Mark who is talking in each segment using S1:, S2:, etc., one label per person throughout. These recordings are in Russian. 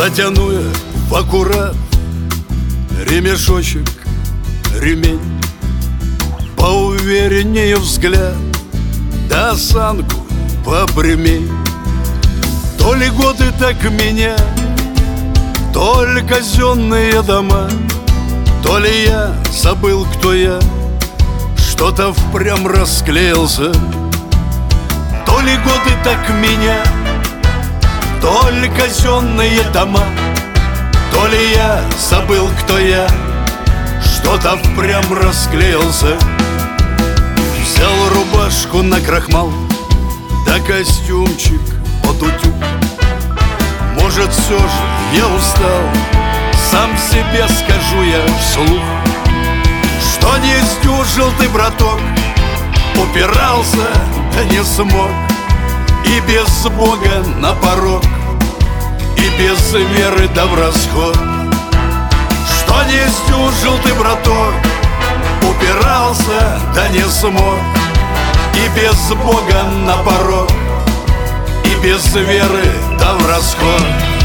S1: Затяну я в аккурат ремешочек, ремень, поувереннее взгляд, да осанку попрямей. То ли годы так меня, то ли казенные дома, то ли я забыл, кто я, что-то впрямь расклеился. То ли годы так меня, то ли казенные дома, то ли я забыл, кто я, что-то впрямь расклеился. Взял рубашку на крахмал, да костюмчик под утюг. Может, все же я устал, сам себе скажу я вслух, что не сдюжил ты, браток, упирался, да не смог. И без Бога на порог, и без веры да в расход. Что не сдюжил ты, браток, упирался, да не смог. И без Бога на порог, и без веры да в расход.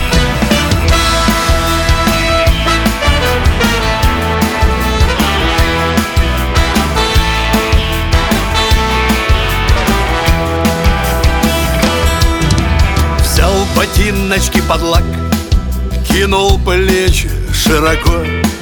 S1: Ботиночки под лак, кинул плечи широко,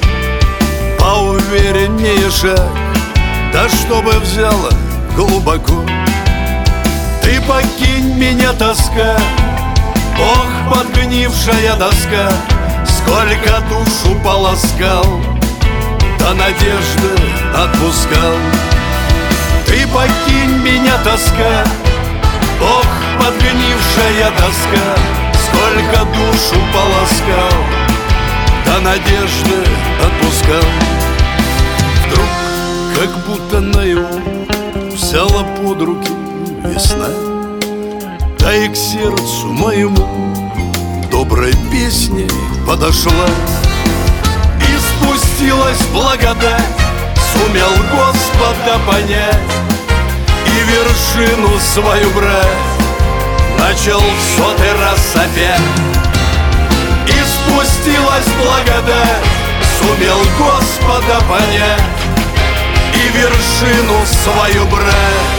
S1: поувереннее шаг, да чтобы взяло глубоко. Ты покинь меня, тоска, ох, подгнившая доска, сколько душу полоскал, да надежды отпускал. Ты покинь меня, тоска, ох, подгнившая доска, сколько душу полоскал, да надежды отпускал. Вдруг, как будто наяву, взяла под руки весна, да и к сердцу моему доброй песней подошла. И спустилась благодать, сумел Господа понять, и вершину свою брать начал в 100-й раз опять. И спустилась благодать, сумел Господа понять, и вершину свою брать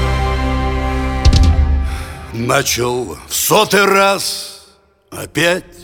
S1: начал в 100-й раз опять.